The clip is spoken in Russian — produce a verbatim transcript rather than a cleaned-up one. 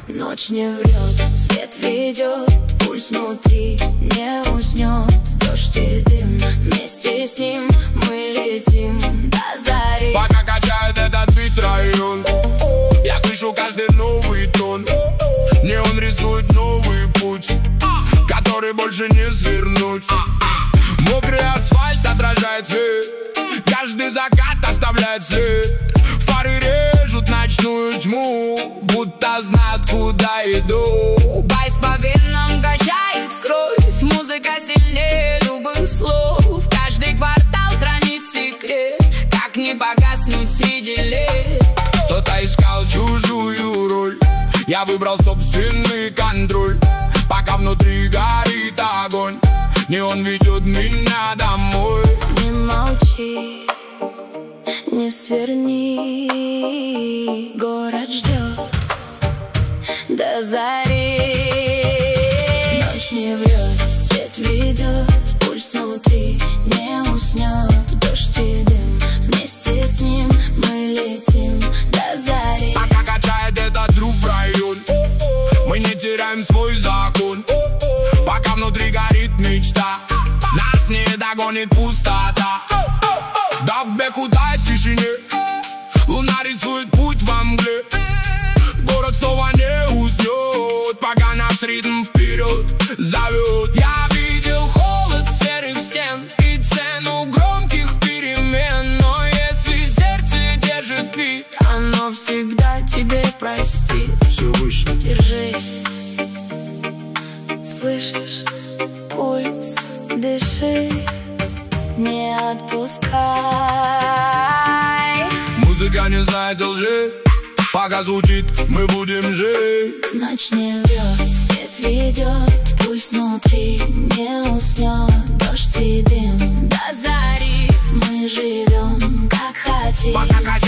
Ночь не врет, свет ведет, пульс внутри не уснет. Дождь и дым, вместе с ним мы летим до зари. Пока качает этот бит район, я слышу каждый новый тон. Неон рисует новый путь, который больше не свернуть. Мокрый асфальт отражает свет, каждый закат оставляет след. Фары режут ночную тьму, будто знают, куда иду. Байс по венам качает кровь, музыка сильнее любых слов. Каждый квартал хранит секрет, как не погаснуть среди лет. Кто-то искал чужую роль, я выбрал собственный контроль. Пока внутри горит огонь, неон ведет меня домой. Не молчи, не сверни, город ждет до зари. Ночь не врет, свет ведет, пульс внутри не уснет. Дождь и дым, вместе с ним мы летим до зари. Пока качает этот друг в район, мы не теряем свой закон. Пока внутри горит мечта, нас не догонит пустота. Да куда в тишине, луна рисует путь во мгле. Город снова не уснет, пока наш ритм вперед зовет. Я видел холод серых стен и цену громких перемен, но если сердце держит бит, оно всегда тебе простит. все выше. Держись, слышишь, пульс, дыши, не отпускай. Музыка не знает лжи, пока звучит, мы будем жить. Ночь не врет, свет ведет, пульс внутри не уснет. Дождь и дым до зари, мы живем как хотим. Пока